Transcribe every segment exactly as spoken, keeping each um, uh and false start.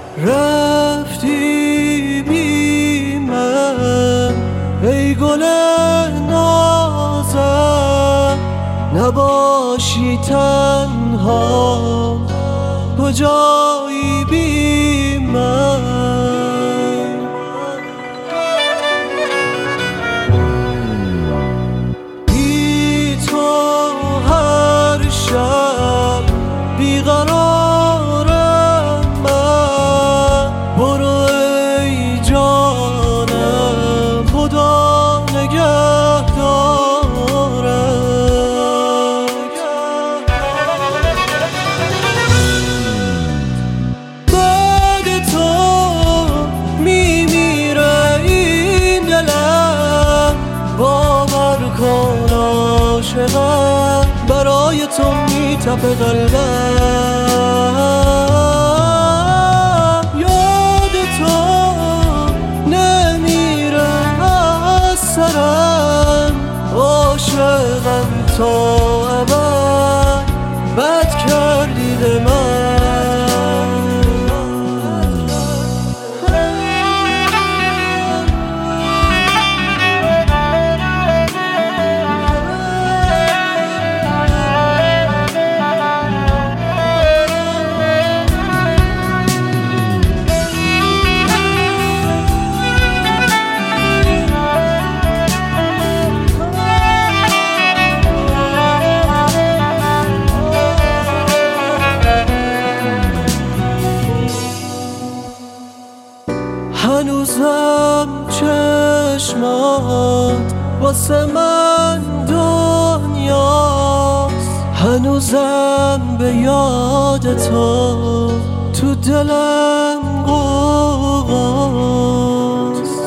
رفتی بی من ای گل نازم، نباشی تنها کجایی بی من. بی تو هر شب بیقرارم من، برو ای جانم خدا نگهدارم. بعد تو میمیره این دلم، باور کن عاشقم برای تو میتپه قلبم. یاد تو نمیره از سرم، عاشقم تا ابد، بد کردی به من. هنوزم چشمات واسه من دنیاست، هنوزم به یاد تو تو دلم غوغاست.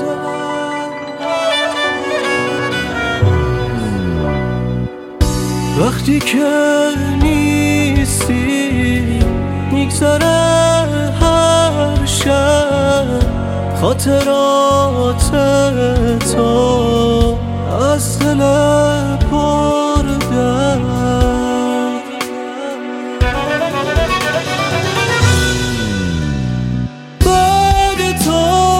وقتی که نیستی میگذره هر شب، خاطرات تو از دل پر درد. بعد تو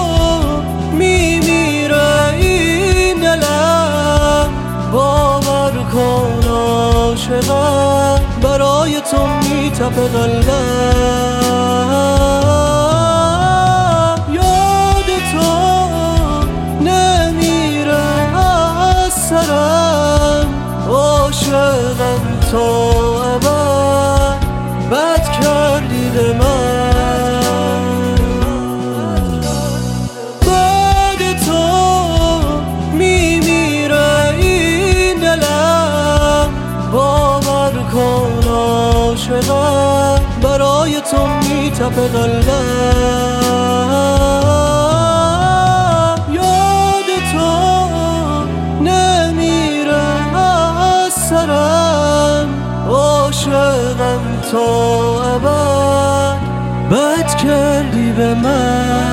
میمیره این دلم، باور کن عاشقم برای تو میتپه قلبم. عاشقم تا ابد، بد کردی به من. بعد تو میمیره این دلم، باور کن عاشقم برای تو میتپه قلبم. یاد تو عاشقم تا ابد، بد کردی به من.